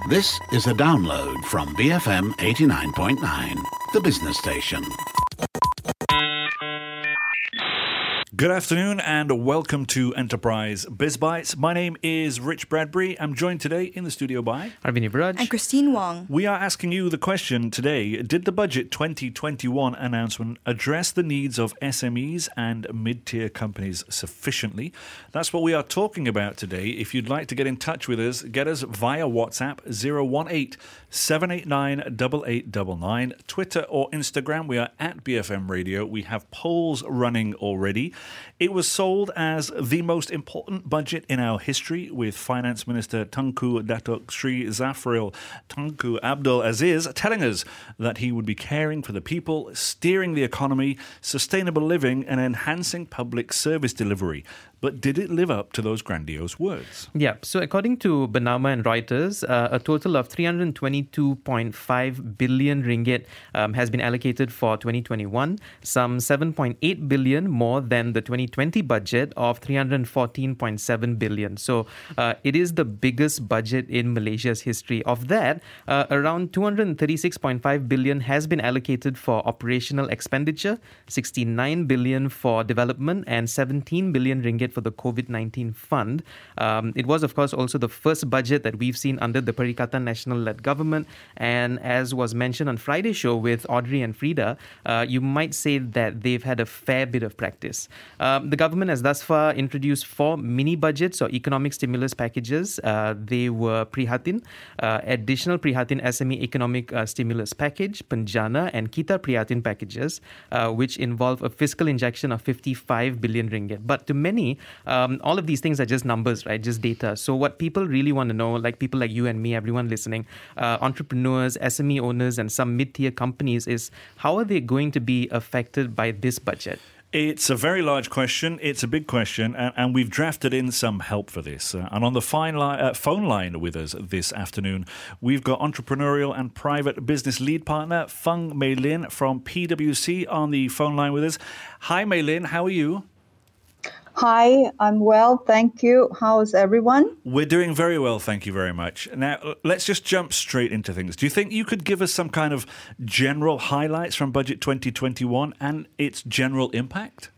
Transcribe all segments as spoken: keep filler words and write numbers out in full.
This is a download from B F M eighty-nine point nine, the business station. Good afternoon and welcome to Enterprise BizBytes. My name is Rich Bradbury. I'm joined today in the studio by Arvind Viraj and Christine Wong. We are asking you the question today: did the Budget twenty twenty-one announcement address the needs of S M Es and mid-tier companies sufficiently? That's what we are talking about today. If you'd like to get in touch with us, get us via WhatsApp zero one eight, seven eight nine, eight eight nine nine, Twitter or Instagram. We are at B F M Radio. We have polls running already. It was sold as the most important budget in our history, with Finance Minister Tunku Datuk Sri Zafril Tunku Abdul Aziz telling us that he would be caring for the people, steering the economy, sustainable living and enhancing public service delivery. But did it live up to those grandiose words? Yeah, so according to Bernama and Reuters, uh, a total of three hundred twenty-two point five billion ringgit um, has been allocated for twenty twenty-one, some seven point eight billion more than the twenty twenty budget of three hundred fourteen point seven billion. So uh, it is the biggest budget in Malaysia's history. Of that, uh, around two hundred thirty-six point five billion has been allocated for operational expenditure, sixty-nine billion for development and seventeen billion ringgit for the COVID nineteen fund. Um, it was, of course, also the first budget that we've seen under the Perikatan Nasional-led government. And as was mentioned on Friday's show with Audrey and Frida, uh, you might say that they've had a fair bit of practice. Um, the government has thus far introduced four mini budgets or economic stimulus packages. Uh, they were Prihatin, uh, additional Prihatin S M E economic uh, stimulus package, Penjana and Kita Prihatin packages, uh, which involve a fiscal injection of fifty-five billion ringgit. But to many, Um, all of these things are just numbers, right? Just data. So what people really want to know, like people like you and me, everyone listening, uh, entrepreneurs, S M E owners, and some mid-tier companies, is how are they going to be affected by this budget? It's a very large question. It's a big question, and, and we've drafted in some help for this. Uh, and on the fine li- uh, phone line with us this afternoon, we've got entrepreneurial and private business lead partner Fung Mei Lin from P W C on the phone line with us. Hi, Mei Lin. How are you? Hi, I'm well, thank you. How's everyone? We're doing very well, thank you very much. Now, let's just jump straight into things. Do you think you could give us some kind of general highlights from Budget twenty twenty-one and its general impact?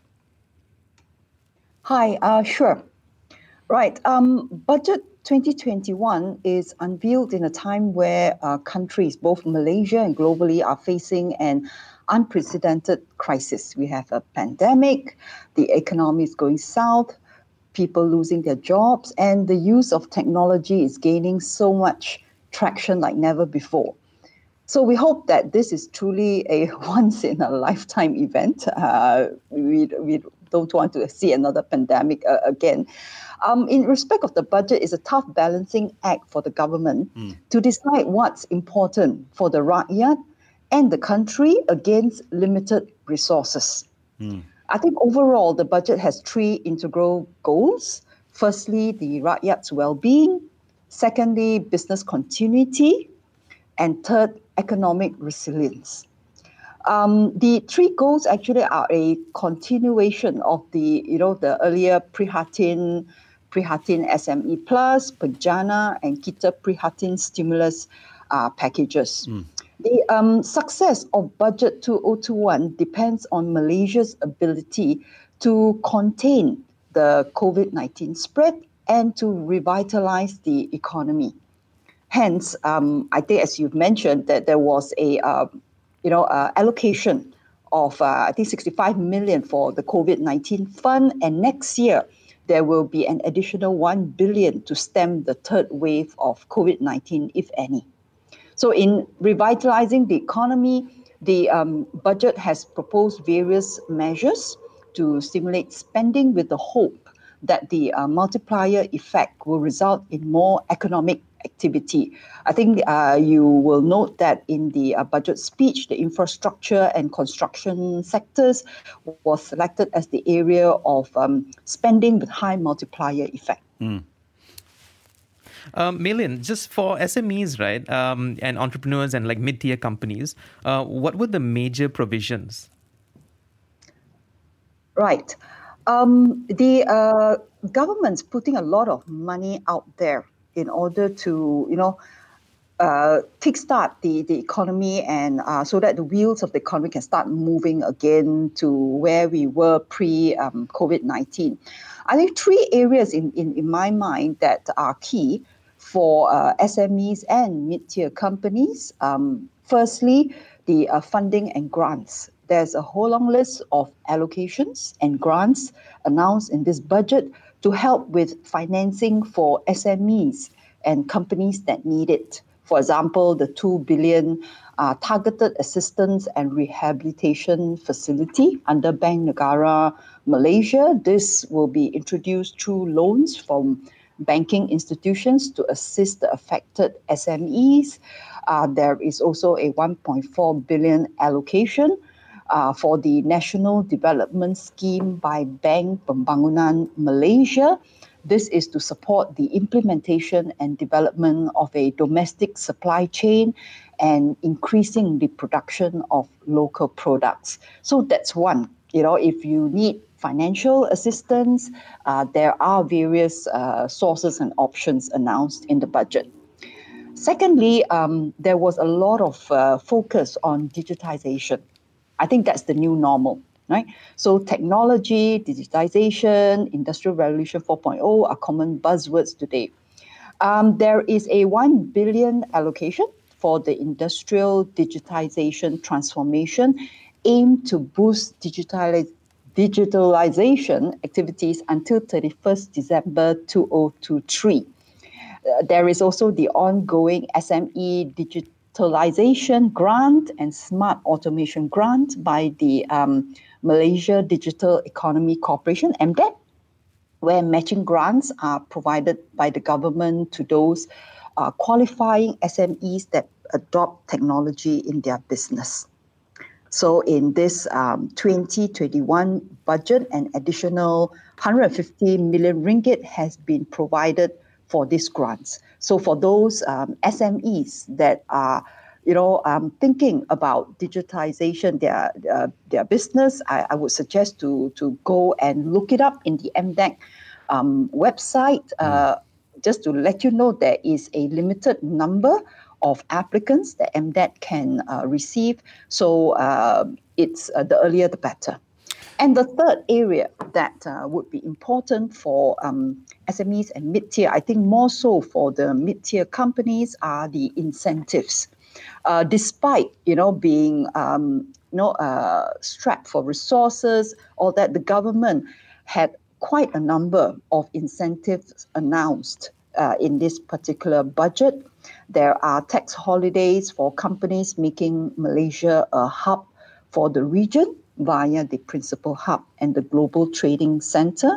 Hi, uh, sure. Right, um, Budget twenty twenty-one is unveiled in a time where uh, countries, both Malaysia and globally, are facing an unprecedented crisis. We have a pandemic, the economy is going south, people losing their jobs, and the use of technology is gaining so much traction like never before. So we hope that this is truly a once-in-a-lifetime event. Uh, we, we don't want to see another pandemic uh, again. Um, in respect of the budget, it's a tough balancing act for the government mm. to decide what's important for the rakyat and the country against limited resources. Mm. I think overall, the budget has three integral goals. Firstly, the rakyat's well-being. Secondly, business continuity. And third, economic resilience. Um, the three goals actually are a continuation of the, you know, the earlier Prihatin, Prihatin S M E Plus, Penjana, and Kita Prihatin stimulus uh, packages. Mm. The um, success of Budget twenty twenty-one depends on Malaysia's ability to contain the COVID nineteen spread and to revitalize the economy. Hence, um, I think, as you've mentioned, that there was a uh, you know uh, allocation of uh, I think sixty-five million for the COVID nineteen fund, and next year there will be an additional one billion to stem the third wave of COVID nineteen, if any. So in revitalizing the economy, the um, budget has proposed various measures to stimulate spending with the hope that the uh, multiplier effect will result in more economic activity. I think uh, you will note that in the uh, budget speech, the infrastructure and construction sectors was selected as the area of um, spending with high multiplier effect. Mm. Um, Mei Lin, just for S M Es, right, um, and entrepreneurs and like mid-tier companies, uh, what were the major provisions? Right. Um, the uh, government's putting a lot of money out there in order to, you know, uh, kickstart the, the economy and uh, so that the wheels of the economy can start moving again to where we were pre-COVID nineteen. I think three areas in, in, in my mind that are key for uh, S M Es and mid-tier companies. Um, firstly, the uh, funding and grants. There's a whole long list of allocations and grants announced in this budget to help with financing for S M Es and companies that need it. For example, the two billion uh, Targeted Assistance and Rehabilitation Facility under Bank Negara Malaysia. This will be introduced through loans from banking institutions to assist the affected S M Es. Uh, there is also a one point four billion allocation uh, for the National Development Scheme by Bank Pembangunan Malaysia. This is to support the implementation and development of a domestic supply chain and increasing the production of local products. So that's one. You know, if you need financial assistance, uh, there are various uh, sources and options announced in the budget. Secondly, um, there was a lot of uh, focus on digitization. I think that's the new normal. Right? So technology, digitization, Industrial Revolution four point oh are common buzzwords today. Um, there is a one billion allocation for the industrial digitization transformation aimed to boost digitali- digitalization activities until thirty-first December two thousand twenty-three. Uh, there is also the ongoing S M E digitalization grant and smart automation grant by the um, Malaysia Digital Economy Corporation, M D E C, where matching grants are provided by the government to those uh, qualifying S M Es that adopt technology in their business. So in this um, twenty twenty-one budget, an additional one hundred fifty million ringgit has been provided for these grants. So for those um, S M Es that are you know, um, thinking about digitization, their uh, their business, I, I would suggest to to go and look it up in the M D E C um, website. Uh, mm. Just to let you know, there is a limited number of applicants that M D E C can uh, receive. So uh, it's uh, the earlier the better. And the third area that uh, would be important for um, S M Es and mid-tier, I think more so for the mid-tier companies, are the incentives. Uh, despite, you know, being, um, you know, uh, strapped for resources, all that, the government had quite a number of incentives announced uh, in this particular budget. There are tax holidays for companies making Malaysia a hub for the region via the Principal Hub and the Global Trading Centre.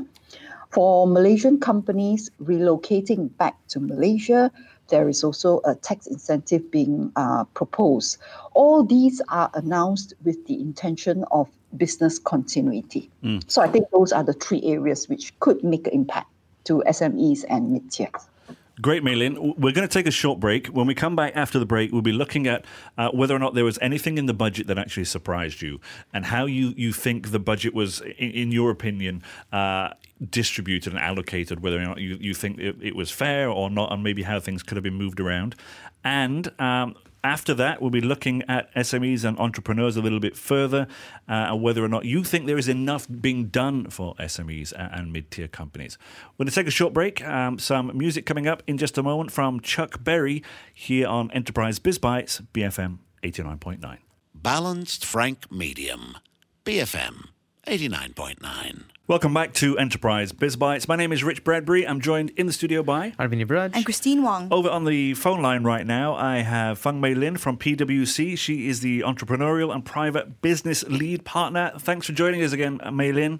For Malaysian companies relocating back to Malaysia, there is also a tax incentive being uh, proposed. All these are announced with the intention of business continuity. Mm. So I think those are the three areas which could make an impact to S M Es and mid-tiers. Great, Mei Lin. We're going to take a short break. When we come back after the break, we'll be looking at uh, whether or not there was anything in the budget that actually surprised you and how you, you think the budget was, in, in your opinion, uh, distributed and allocated, whether or not you, you think it, it was fair or not, and maybe how things could have been moved around. And um, after that, we'll be looking at S M Es and entrepreneurs a little bit further, uh, and whether or not you think there is enough being done for S M Es and, and mid-tier companies. We're going to take a short break. Um, some music coming up in just a moment from Chuck Berry here on Enterprise Biz Bites, B F M eighty-nine point nine. Balanced Frank Medium, B F M eighty-nine point nine. Welcome back to Enterprise Biz Bites. My name is Rich Bradbury. I'm joined in the studio by Arvind Braj and Christine Wong. Over on the phone line right now, I have Feng Mei Lin from P W C. She is the entrepreneurial and private business lead partner. Thanks for joining us again, Mei Lin.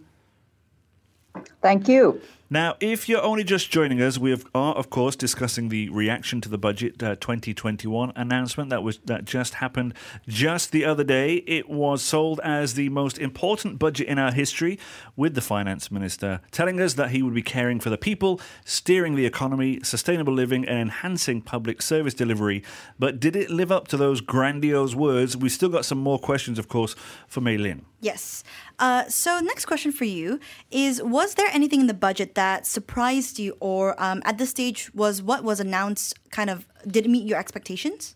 Thank you. Now, if you're only just joining us, we are, of course, discussing the reaction to the budget uh, twenty twenty-one announcement that was that just happened just the other day. It was sold as the most important budget in our history, with the finance minister telling us that he would be caring for the people, steering the economy, sustainable living, and enhancing public service delivery. But did it live up to those grandiose words? We've still got some more questions, of course, for Mei Lin. Yes. Uh, so next question for you is, was there anything in the budget that surprised you, or um, at this stage was what was announced kind of did it meet your expectations?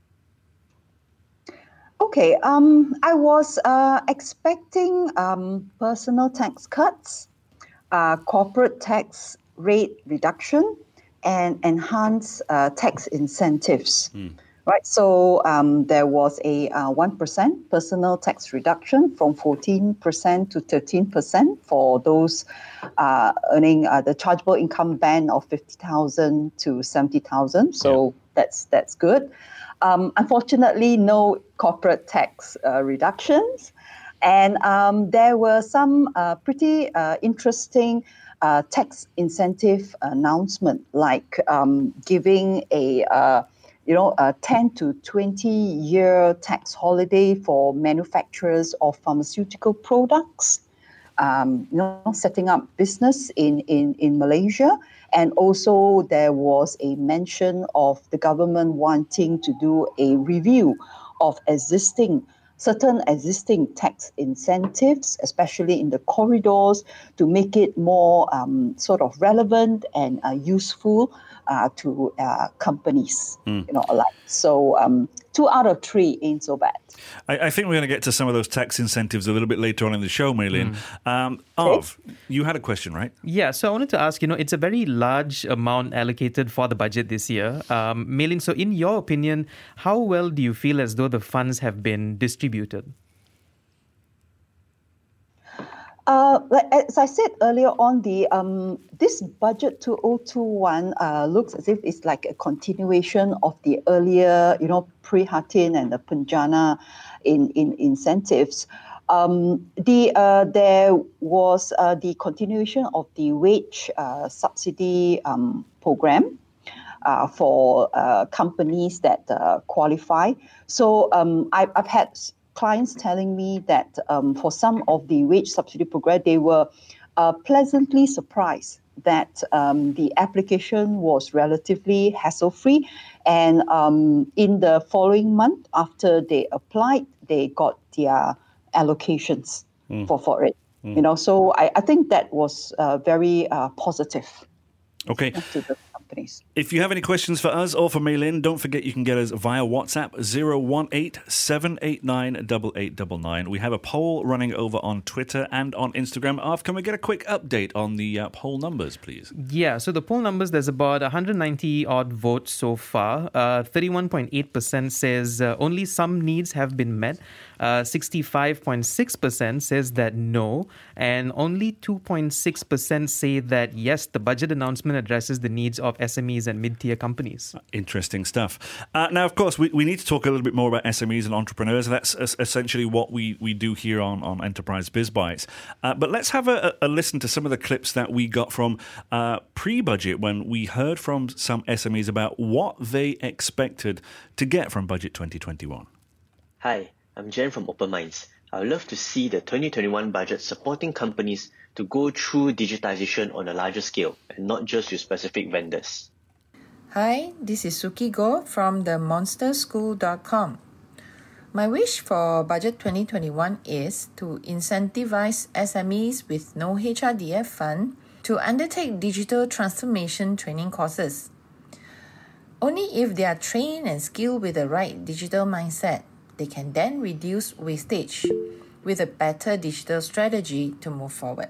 Okay, um, I was uh, expecting um, personal tax cuts, uh, corporate tax rate reduction, and enhanced uh, tax incentives. Mm. Right, so um, there was a uh, one percent personal tax reduction from fourteen percent to thirteen percent for those uh, earning uh, the chargeable income band of fifty thousand to seventy thousand. So yeah. that's that's good. Um, unfortunately, no corporate tax uh, reductions. And um, there were some uh, pretty uh, interesting uh, tax incentive announcement, like um, giving a uh, you know, a ten to twenty year tax holiday for manufacturers of pharmaceutical products, um, you know, setting up business in, in, in Malaysia. And also there was a mention of the government wanting to do a review of existing certain existing tax incentives, especially in the corridors, to make it more um, sort of relevant and uh, useful uh, to uh, companies, mm. you know, alike. So um, two out of three ain't so bad. I, I think we're going to get to some of those tax incentives a little bit later on in the show, Mei Lin. Mm. Um, Arv, you had a question, right? Yeah, so I wanted to ask, you know, it's a very large amount allocated for the budget this year. Um, Mei Lin, so in your opinion, how well do you feel as though the funds have been distributed? Uh, as I said earlier on, the um, this budget two thousand twenty-one uh, looks as if it's like a continuation of the earlier, you know, Prihatin and the Penjana in, in incentives. Um, the uh, there was uh, the continuation of the wage uh, subsidy um, program uh, for uh, companies that uh, qualify. So um, I, I've had clients telling me that um, for some of the wage subsidy program, they were uh, pleasantly surprised that um, the application was relatively hassle-free. And um, in the following month, after they applied, they got their allocations mm. for, for it. Mm. You know, so I, I think that was uh, very uh, positive. Okay. To the companies. If you have any questions for us or for Mei Lin, don't forget you can get us via WhatsApp zero one eight, seven eight nine, eight eight nine nine. We have a poll running over on Twitter and on Instagram. Arv, can we get a quick update on the uh, poll numbers, please? Yeah, so the poll numbers, there's about one hundred ninety odd votes so far. Uh, thirty-one point eight percent says uh, only some needs have been met. Uh, sixty-five point six percent says that no. And only two point six percent say that yes, the budget announcement addresses the needs of S M Es and mid-tier companies. Interesting stuff. Uh, now, of course, we, we need to talk a little bit more about S M Es and entrepreneurs. That's essentially what we, we do here on, on Enterprise BizBytes. Uh, but let's have a, a listen to some of the clips that we got from uh, pre-budget when we heard from some S M Es about what they expected to get from Budget twenty twenty-one. Hi, I'm Jen from Open Minds. I would love to see the twenty twenty-one budget supporting companies to go through digitization on a larger scale and not just with specific vendors. Hi, this is Suki Go from the monster school dot com. My wish for Budget twenty twenty-one is to incentivize S M Es with no H R D F fund to undertake digital transformation training courses. Only if they are trained and skilled with the right digital mindset, they can then reduce wastage with a better digital strategy to move forward.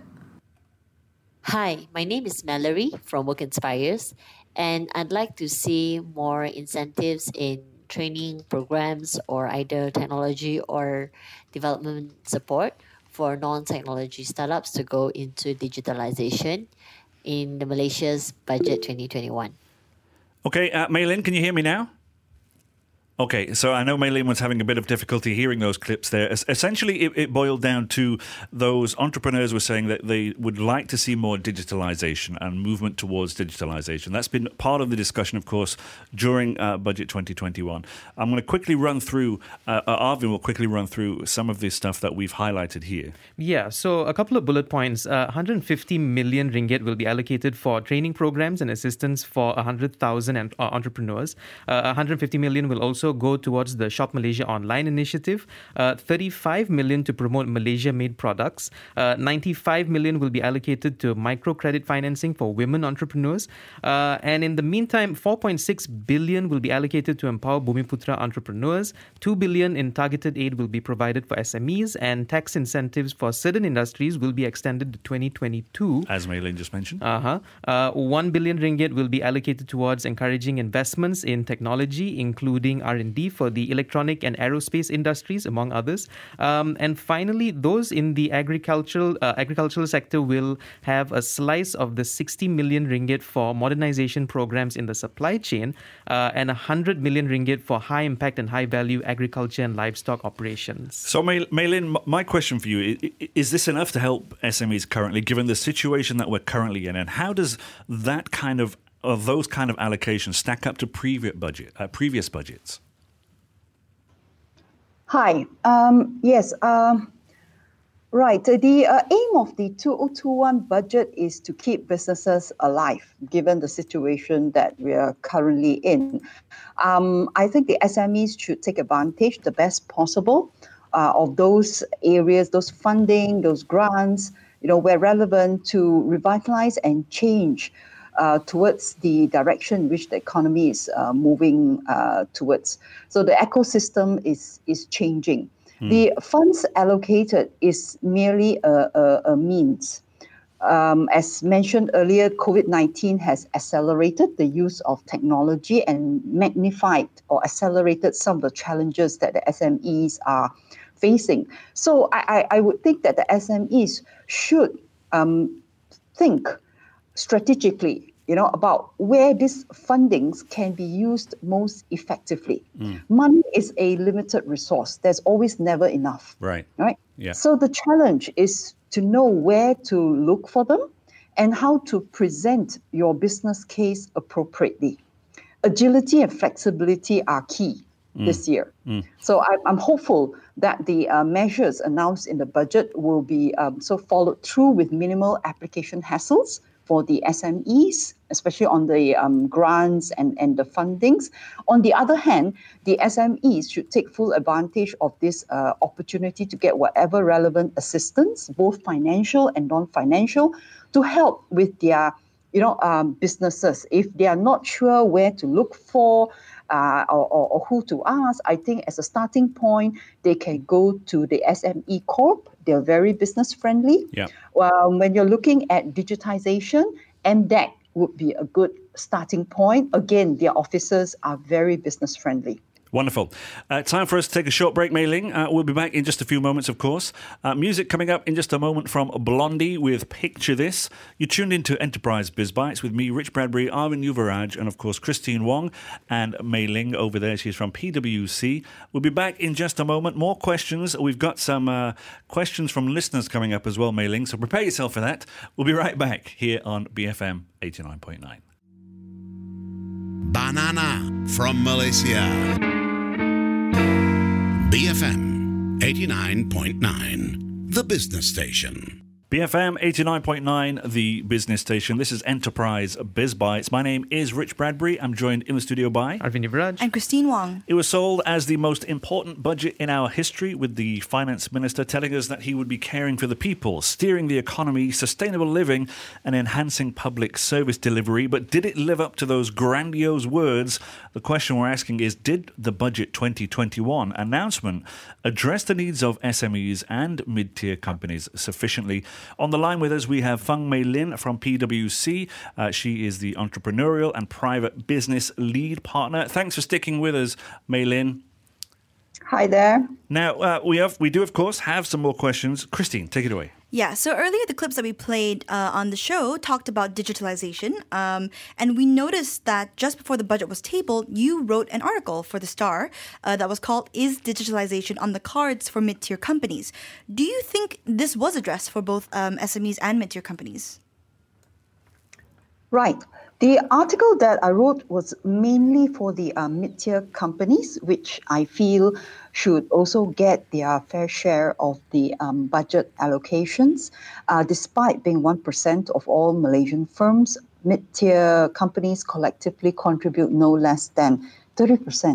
Hi, my name is Mallory from Work Inspires, and I'd like to see more incentives in training programs or either technology or development support for non-technology startups to go into digitalization in the Malaysia's Budget twenty twenty-one. Okay, uh, Mei Lin, can you hear me now? Okay, so I know Mei Lin was having a bit of difficulty hearing those clips there. Es- essentially, it, it boiled down to those entrepreneurs were saying that they would like to see more digitalization and movement towards digitalization. That's been part of the discussion, of course, during uh, Budget twenty twenty-one. I'm going to quickly run through, uh, Arvin will quickly run through some of this stuff that we've highlighted here. Yeah, so a couple of bullet points. Uh, one hundred fifty million ringgit will be allocated for training programs and assistance for one hundred thousand uh, entrepreneurs. Uh, one hundred fifty million will also also go towards the Shop Malaysia Online initiative. Uh, thirty-five million to promote Malaysia-made products. Uh, ninety-five million will be allocated to microcredit financing for women entrepreneurs. Uh, and in the meantime, four point six billion will be allocated to empower Bumiputra entrepreneurs. two billion in targeted aid will be provided for S M Es, and tax incentives for certain industries will be extended to twenty twenty-two. As Mei Ling just mentioned. Uh-huh. Uh, one billion ringgit will be allocated towards encouraging investments in technology, including R and D for the electronic and aerospace industries, among others. Um, and finally, those in the agricultural uh, agricultural sector will have a slice of the sixty million ringgit for modernization programs in the supply chain, uh, and one hundred million ringgit for high impact and high value agriculture and livestock operations. So, Mei Lin, my question for you is, is this enough to help S M Es currently, given the situation that we're currently in? And how does that kind of, or those kind of allocations stack up to previous budget, uh, previous budgets? Hi. Um, yes. Um, right. The uh, aim of the two thousand twenty-one budget is to keep businesses alive, given the situation that we are currently in. Um, I think the S M Es should take advantage the best possible uh, of those areas, those funding, those grants, you know, where relevant, to revitalize and change Uh, towards the direction which the economy is uh, moving uh, towards. So the ecosystem is is changing. Hmm. The funds allocated is merely a, a, a means. Um, as mentioned earlier, COVID nineteen has accelerated the use of technology and magnified or accelerated some of the challenges that the S M Es are facing. So I, I, I would think that the S M Es should um, think strategically, you know, about where these fundings can be used most effectively. Mm. Money is a limited resource. There's always never enough. Right. Right. Yeah. So the challenge is to know where to look for them and how to present your business case appropriately. Agility and flexibility are key mm. this year. Mm. So I, I'm hopeful that the uh, measures announced in the budget will be um, so followed through with minimal application hassles for the S M Es, especially on the um, grants and, and the fundings. On the other hand, the S M Es should take full advantage of this uh, opportunity to get whatever relevant assistance, both financial and non-financial, to help with their, you know, um, businesses. If they are not sure where to look for uh, or, or, or who to ask, I think as a starting point, they can go to the S M E Corp. They're very business friendly. Yeah. Um, when you're looking at digitization, M D E C would be a good starting point. Again, their officers are very business friendly. Wonderful. Uh, time for us to take a short break, Mei Ling. Uh, we'll be back in just a few moments, of course. Uh, music coming up in just a moment from Blondie with Picture This. You're tuned into Enterprise Biz Bites with me, Rich Bradbury, Arvin Yuvaraj, and of course Christine Wong and Mei Ling over there. She's from P W C. We'll be back in just a moment. More questions. We've got some uh, questions from listeners coming up as well, Mei Ling, so prepare yourself for that. We'll be right back here on B F M eighty-nine point nine. Banana from Malaysia. B F M eighty-nine point nine, the business station. B F M eighty-nine point nine, the business station. This is Enterprise Biz Bites. My name is Rich Bradbury. I'm joined in the studio by Arvin Yuvaraj and Christine Wong. It was sold as the most important budget in our history, with the finance minister telling us that he would be caring for the people, steering the economy, sustainable living, and enhancing public service delivery. But did it live up to those grandiose words? The question we're asking is, did the Budget twenty twenty-one announcement address the needs of S M Es and mid-tier companies sufficiently? On the line with us, we have Fang Mei Lin from P W C. Uh, she is the entrepreneurial and private business lead partner. Thanks for sticking with us, Mei Lin. Hi there. Now, uh, we have, we do, of course, have some more questions. Christine, take it away. Yeah, so earlier the clips that we played uh, on the show talked about digitalization. Um, and we noticed that just before the budget was tabled, you wrote an article for The Star uh, that was called, "Is Digitalization on the Cards for Mid-Tier Companies?" Do you think this was addressed for both um, S M Es and mid-tier companies? Right. The article that I wrote was mainly for the uh, mid-tier companies, which I feel should also get their fair share of the um, budget allocations. Uh, despite being one percent of all Malaysian firms, mid-tier companies collectively contribute no less than thirty percent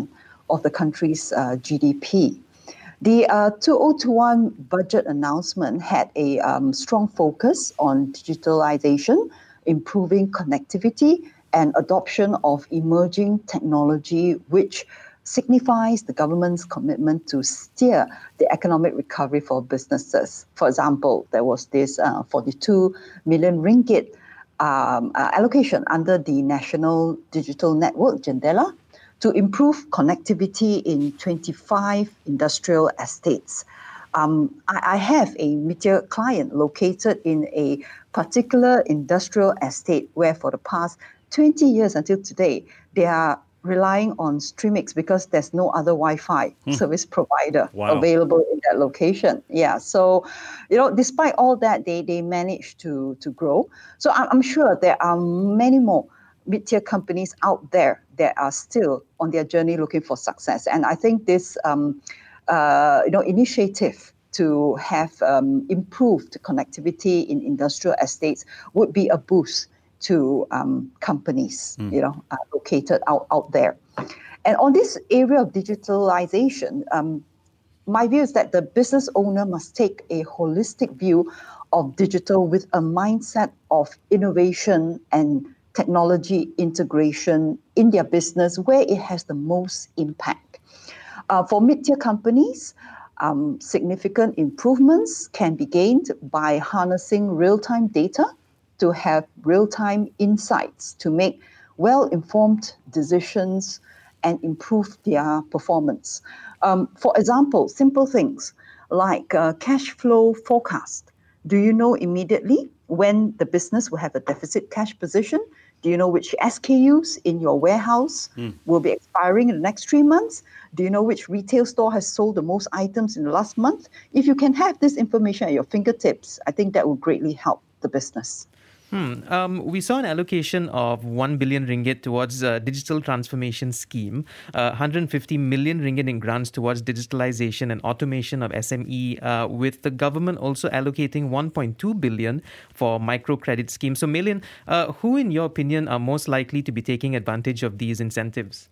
of the country's uh, G D P. The uh, two thousand twenty-one budget announcement had a um, strong focus on digitalization, improving connectivity, and adoption of emerging technology, which signifies the government's commitment to steer the economic recovery for businesses. For example, there was this uh, forty-two million ringgit um, uh, allocation under the National Digital Network, JENDELA, to improve connectivity in twenty-five industrial estates. Um, I, I have a mid-tier client located in a particular industrial estate where for the past twenty years until today, they are relying on Streamix because there's no other Wi-Fi hmm. service provider wow. available in that location. Yeah, so, you know, despite all that, they, they managed to, to grow. So I'm, I'm sure there are many more mid-tier companies out there that are still on their journey looking for success. And I think this, um, uh, you know, initiative to have um, improved connectivity in industrial estates would be a boost to um, companies, mm. you know, uh, located out, out there. And on this area of digitalization, um, my view is that the business owner must take a holistic view of digital with a mindset of innovation and technology integration in their business where it has the most impact. Uh, for mid-tier companies, um, significant improvements can be gained by harnessing real-time data to have real-time insights to make well-informed decisions and improve their performance. Um, for example, simple things like uh, cash flow forecast. Do you know immediately when the business will have a deficit cash position? Do you know which S K Us in your warehouse mm. will be expiring in the next three months? Do you know which retail store has sold the most items in the last month? If you can have this information at your fingertips, I think that will greatly help the business. Hmm. Um, we saw an allocation of one billion ringgit towards a digital transformation scheme, uh, one hundred fifty million ringgit in grants towards digitalization and automation of S M E, uh, with the government also allocating one point two billion for microcredit schemes. So, Mei Lian, uh, who in your opinion are most likely to be taking advantage of these incentives?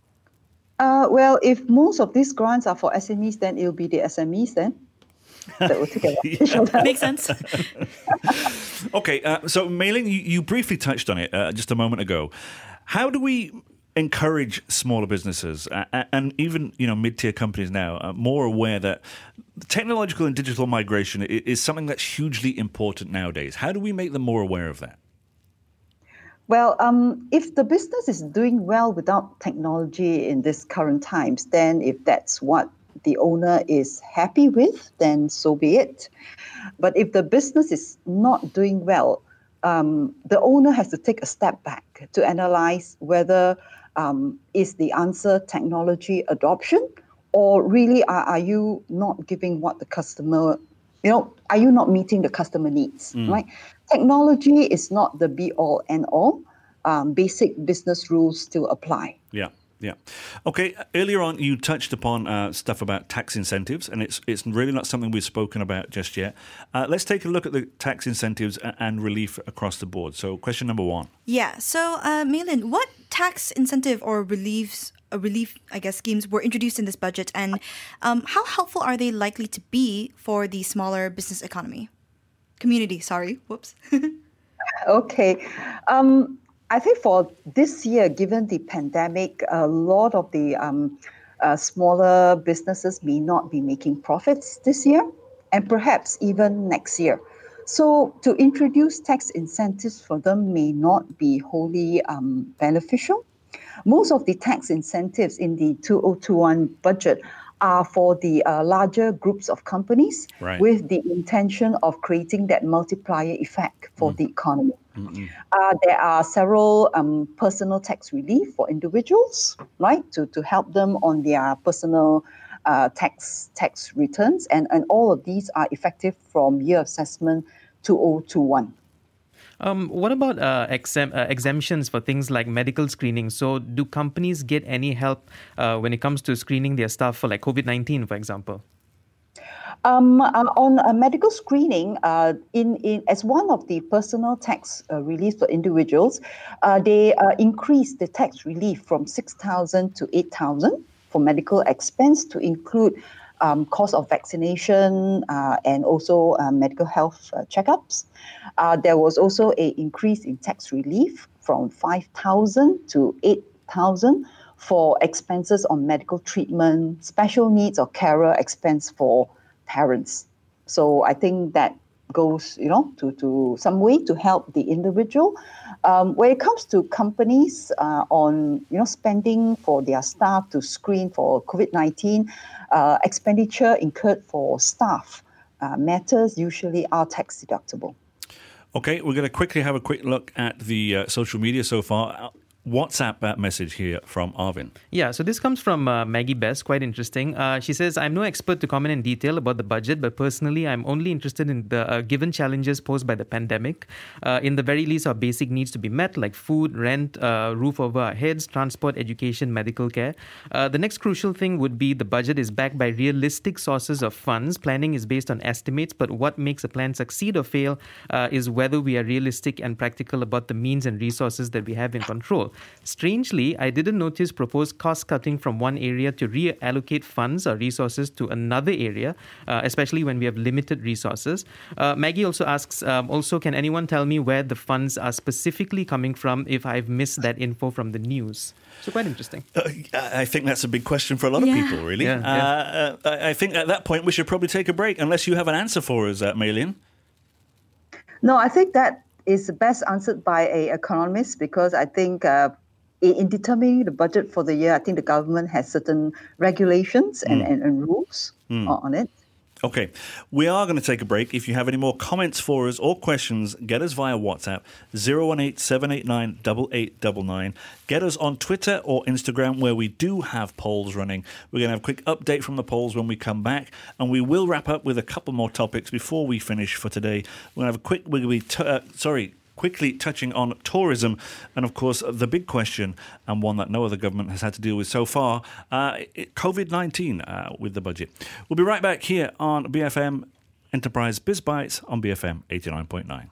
Uh, well, if most of these grants are for S M Es, then it will be the S M Es then. That will take advantage of that. Makes sense. Okay, uh, so Mei Lian, you, you briefly touched on it uh, just a moment ago. How do we encourage smaller businesses uh, and even you know mid-tier companies now uh, more aware that technological and digital migration is something that's hugely important nowadays? How do we make them more aware of that? Well, um, if the business is doing well without technology in this current times, then if that's what the owner is happy with, then so be it. But if the business is not doing well, um, the owner has to take a step back to analyze whether um, is the answer technology adoption, or really are, are you not giving what the customer, you know, are you not meeting the customer needs, mm. right? Technology is not the be-all, end-all. Um, basic business rules still apply. Yeah. Yeah. Okay. Earlier on, you touched upon uh, stuff about tax incentives, and it's it's really not something we've spoken about just yet. Uh, let's take a look at the tax incentives and relief across the board. So, question number one. Yeah. So, uh, Mei Lian, what tax incentive or reliefs, uh, relief, I guess, schemes were introduced in this budget, and um, how helpful are they likely to be for the smaller business economy, community? Sorry. Whoops. Okay. Um, I think for this year, given the pandemic, a lot of the um, uh, smaller businesses may not be making profits this year and perhaps even next year. So to introduce tax incentives for them may not be wholly um, beneficial. Most of the tax incentives in the two thousand twenty-one budget are for the uh, larger groups of companies right. with the intention of creating that multiplier effect for mm. the economy. Mm-hmm. Uh, there are several um, personal tax relief for individuals, right, to, to help them on their personal uh, tax tax returns. And, and all of these are effective from year assessment two thousand twenty-one. Um, what about uh, exemp- uh, exemptions for things like medical screening? So do companies get any help uh, when it comes to screening their staff for like COVID nineteen, for example? Um, uh, on uh, medical screening, uh, in, in as one of the personal tax uh, relief for individuals, uh, they uh, increased the tax relief from six thousand to eight thousand for medical expense to include um, cost of vaccination uh, and also uh, medical health uh, checkups. Uh, there was also an increase in tax relief from five thousand to eight thousand for expenses on medical treatment, special needs or carer expense for parents. So I think that goes, you know, to, to some way to help the individual. Um, when it comes to companies uh, on, you know, spending for their staff to screen for COVID nineteen, uh, expenditure incurred for staff uh, matters usually are tax deductible. Okay, we're going to quickly have a quick look at the uh, social media so far. WhatsApp uh, message here from Arvin. Yeah, so this comes from uh, Maggie Best, quite interesting. Uh, she says, I'm no expert to comment in detail about the budget, but personally, I'm only interested in the uh, given challenges posed by the pandemic. Uh, in the very least, our basic needs to be met, like food, rent, uh, roof over our heads, transport, education, medical care. Uh, the next crucial thing would be the budget is backed by realistic sources of funds. Planning is based on estimates, but what makes a plan succeed or fail uh, is whether we are realistic and practical about the means and resources that we have in control. Strangely, I didn't notice proposed cost cutting from one area to reallocate funds or resources to another area, uh, especially when we have limited resources. Uh, Maggie also asks, um, also, can anyone tell me where the funds are specifically coming from if I've missed that info from the news? So quite interesting. Uh, I think that's a big question for a lot Yeah. of people, really. Yeah, yeah. Uh, I think at that point we should probably take a break, unless you have an answer for us, uh, Mei Lin. No, I think that is best answered by a economist, because I think uh, in, in determining the budget for the year, I think the government has certain regulations and, Mm. and, and rules Mm. on it. Okay, we are going to take a break. If you have any more comments for us or questions, get us via WhatsApp, zero one eight, seven eight nine, eight eight nine nine. Get us on Twitter or Instagram, where we do have polls running. We're going to have a quick update from the polls when we come back, and we will wrap up with a couple more topics before we finish for today. We're going to have a quick, we're going to be, t- uh, sorry, quickly touching on tourism, and of course the big question, and one that no other government has had to deal with so far, uh, COVID nineteen uh, with the budget. We'll be right back here on B F M Enterprise Biz Bites on B F M eighty-nine point nine.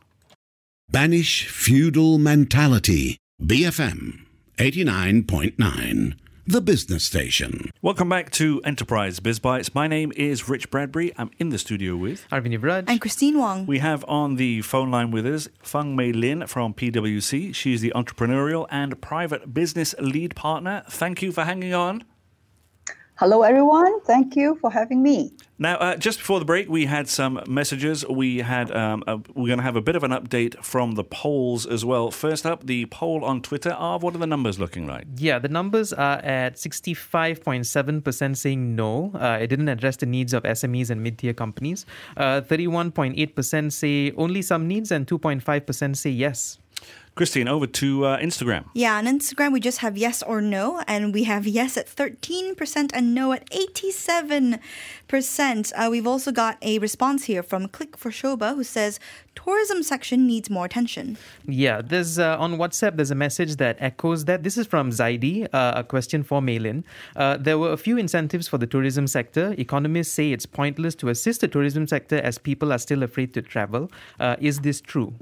Banish feudal mentality. B F M eighty-nine point nine. The business station. Welcome back to Enterprise Biz Bites. My name is Rich Bradbury. I'm in the studio with Arvind Yuvraj. And Christine Wong. We have on the phone line with us Feng Mei Lin from P W C. She's the entrepreneurial and private business lead partner. Thank you for hanging on. Hello, everyone. Thank you for having me. Now, uh, just before the break, we had some messages. We had um, a, we're going to have a bit of an update from the polls as well. First up, the poll on Twitter. Arv, what are the numbers looking like? Yeah, the numbers are at sixty-five point seven percent saying no. Uh, it didn't address the needs of S M Es and mid-tier companies. Uh, thirty-one point eight percent say only some needs, and two point five percent say yes. Christine, over to uh, Instagram. Yeah, on Instagram we just have yes or no, and we have yes at thirteen percent and no at eighty-seven percent. Uh, we've also got a response here from Click for Shoba, who says tourism section needs more attention. Yeah, there's uh, on WhatsApp there's a message that echoes that. This is from Zaidi, uh, a question for Mei Lin. Uh, there were a few incentives for the tourism sector. Economists say it's pointless to assist the tourism sector as people are still afraid to travel. Uh, is this true?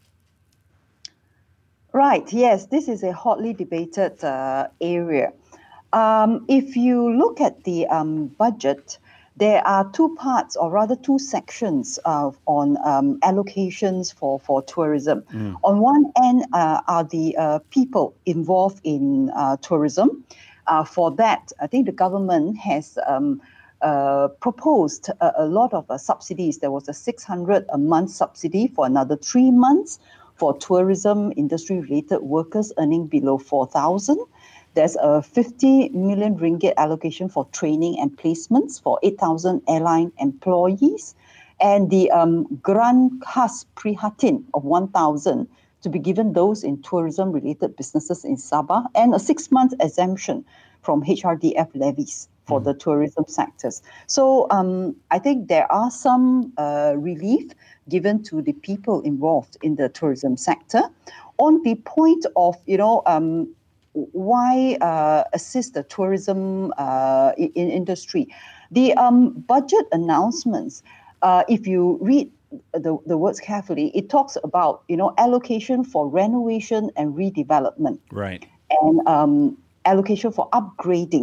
Right, yes, this is a hotly debated uh, area. Um, if you look at the um, budget, there are two parts, or rather two sections of, on um, allocations for, for tourism. Mm. On one end uh, are the uh, people involved in uh, tourism. Uh, for that, I think the government has um, uh, proposed a, a lot of uh, subsidies. There was a six hundred a month subsidy for another three months. For tourism industry-related workers earning below four thousand. There's a fifty million ringgit allocation for training and placements for eight thousand airline employees, and the um, Gran Khas Prihatin of one thousand to be given those in tourism-related businesses in Sabah, and a six-month exemption from H R D F levies for mm. the tourism sectors. So um, I think there are some uh, relief given to the people involved in the tourism sector. On the point of, you know, um, why uh, assist the tourism uh, in, in industry, the um, budget announcements, uh, if you read the, the words carefully, it talks about, you know, allocation for renovation and redevelopment. Right. And um, allocation for upgrading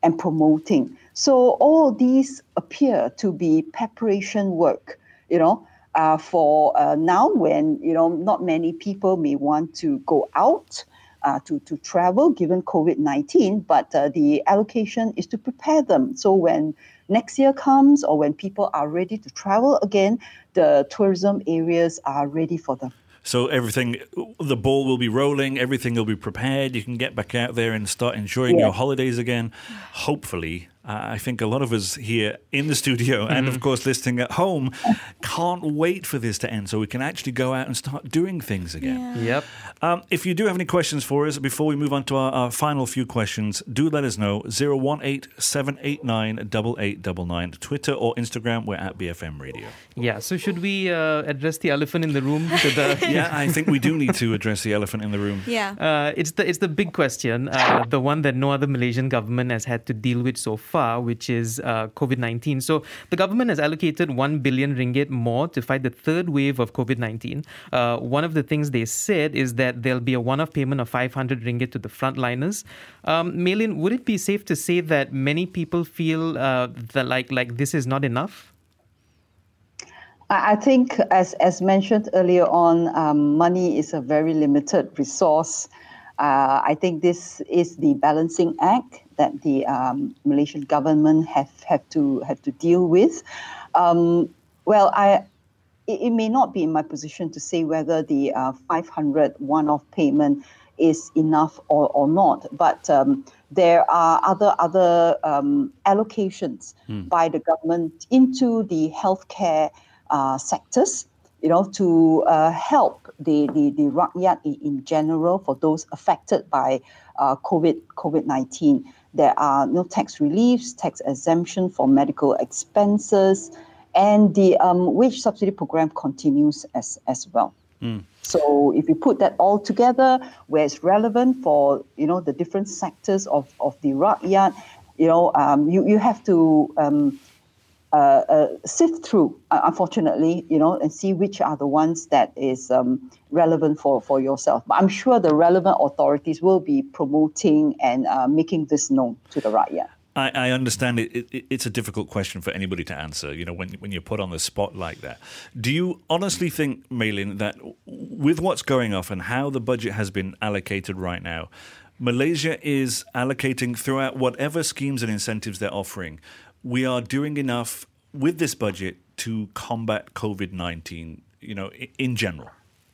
and promoting. So all these appear to be preparation work, you know, uh, for uh, now when, you know, not many people may want to go out uh, to, to travel given COVID nineteen, but uh, the allocation is to prepare them. So when next year comes or when people are ready to travel again, the tourism areas are ready for them. So everything, the ball will be rolling, everything will be prepared. You can get back out there and start enjoying Yeah. your holidays again. Hopefully, uh, I think a lot of us here in the studio and, of course, listening at home can't wait for this to end so we can actually go out and start doing things again. Yep. Um, if you do have any questions for us, before we move on to our, our final few questions, do let us know. zero one eight seven eight nine eight eight nine nine. Twitter or Instagram, we're at B F M Radio. Yeah, so should we uh, address the elephant in the room? To the, Yeah, I think we do need to address the elephant in the room. Yeah. Uh, it's the it's the big question, uh, the one that no other Malaysian government has had to deal with so far, which is uh, COVID nineteen. So the government has allocated one billion ringgit more to fight the third wave of COVID nineteen. Uh, one of the things they said is that there'll be a one-off payment of five hundred ringgit to the frontliners. Um, Mei Lin, would it be safe to say that many people feel uh, that like like this is not enough? I think, as as mentioned earlier on, um, money is a very limited resource. Uh, I think this is the balancing act that the um, Malaysian government have, have to have to deal with. Um, well, I it, it may not be in my position to say whether the uh, five hundred one-off payment is enough or, or not, but um, there are other other um, allocations mm. by the government into the healthcare Uh, sectors, you know, to uh, help the the, the rakyat in, in general, for those affected by uh, COVID COVID nineteen. There are no tax reliefs, tax exemption for medical expenses, and the um, wage subsidy program continues as as well. Mm. So if you put that all together, where it's relevant for, you know, the different sectors of, of the rakyat, you know, um, you you have to um, Uh, uh, sift through, uh, unfortunately, you know, and see which are the ones that is um, relevant for, for yourself. But I'm sure the relevant authorities will be promoting and uh, making this known to the rakyat. I, I understand it, it. It's a difficult question for anybody to answer, you know, when when you're put on the spot like that. Do you honestly think, Mei Lin, that with what's going off and how the budget has been allocated right now, Malaysia is allocating throughout whatever schemes and incentives they're offering, we are doing enough with this budget to combat COVID nineteen, you know, in general?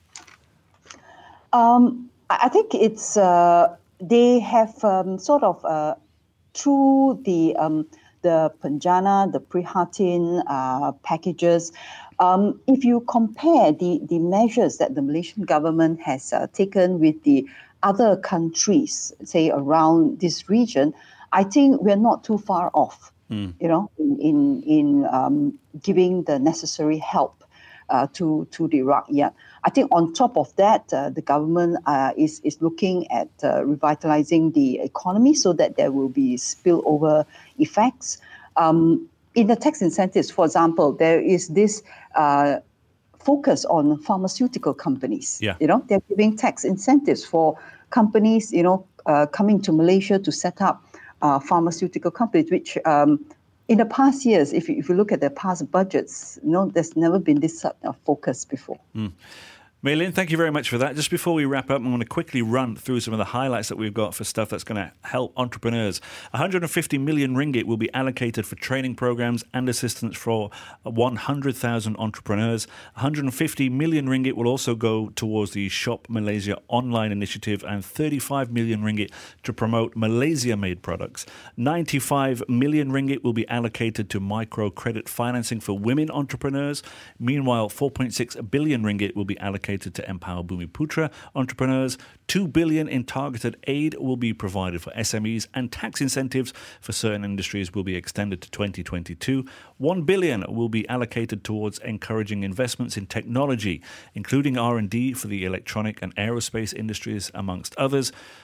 Um, I think it's, uh, they have um, sort of, uh, through the um, the Penjana, the Prihatin uh, packages, um, if you compare the, the measures that the Malaysian government has uh, taken with the other countries, say around this region, I think we're not too far off. Mm. You know, in in, in um, giving the necessary help uh, to to the rakyat. I think on top of that, uh, the government uh, is is looking at uh, revitalizing the economy so that there will be spillover effects. Um, in the tax incentives, for example, there is this uh, focus on pharmaceutical companies. Yeah. You know, they're giving tax incentives for companies, you know, uh, coming to Malaysia to set up Uh, pharmaceutical companies, which um, in the past years, if you, if you look at their past budgets, you know, there's never been this sort of focus before. Mm. Mei Lin, thank you very much for that. Just before we wrap up, I'm going to quickly run through some of the highlights that we've got for stuff that's going to help entrepreneurs. one hundred fifty million ringgit will be allocated for training programs and assistance for one hundred thousand entrepreneurs. one hundred fifty million ringgit will also go towards the Shop Malaysia online initiative, and thirty-five million ringgit to promote Malaysia-made products. ninety-five million ringgit will be allocated to microcredit financing for women entrepreneurs. Meanwhile, four point six billion ringgit will be allocated to empower Bumiputra entrepreneurs. two billion in targeted aid will be provided for S M Es, and tax incentives for certain industries will be extended to twenty twenty-two. one billion will be allocated towards encouraging investments in technology, including R and D for the electronic and aerospace industries, amongst others.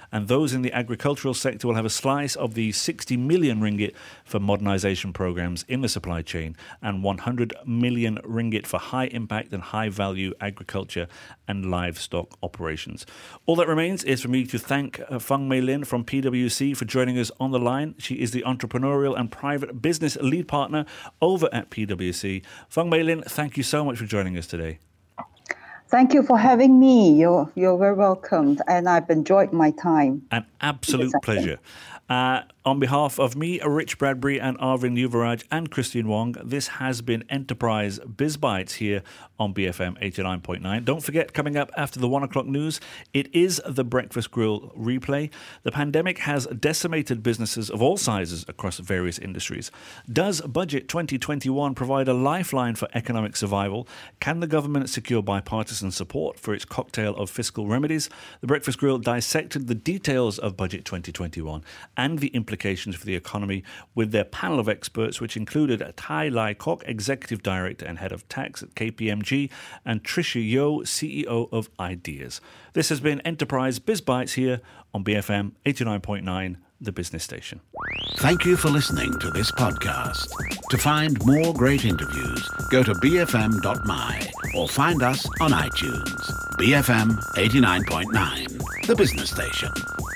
and those in the agricultural sector will have a slice of the sixty million ringgit for modernisation programs in the supply chain and one hundred million ringgit for high impact and high value agriculture and livestock operations. All that remains is for me to thank uh, Fang Mei Lin from P W C for joining us on the line. She is the entrepreneurial and private business lead partner over at P W C. Fang Mei Lin, thank you so much for joining us today. Thank you for having me. You're, you're very welcome, and I've enjoyed my time. An absolute pleasure. Uh, on behalf of me, Rich Bradbury, and Arvind Yuvaraj and Christine Wong, this has been Enterprise Biz Bites here on B F M eighty-nine point nine. Don't forget, coming up after the one o'clock news, it is the Breakfast Grill replay. The pandemic has decimated businesses of all sizes across various industries. Does Budget twenty twenty-one provide a lifeline for economic survival? Can the government secure bipartisan support for its cocktail of fiscal remedies? The Breakfast Grill dissected the details of Budget twenty twenty-one and the implications for the economy with their panel of experts, which included Tai Lai Kok, Executive Director and Head of Tax at K P M G, and Tricia Yeo, C E O of Ideas. This has been Enterprise Biz Bites here on B F M eighty-nine point nine, the business station. Thank you for listening to this podcast. To find more great interviews, go to b f m dot m y or find us on iTunes. B F M eighty-nine point nine, the business station.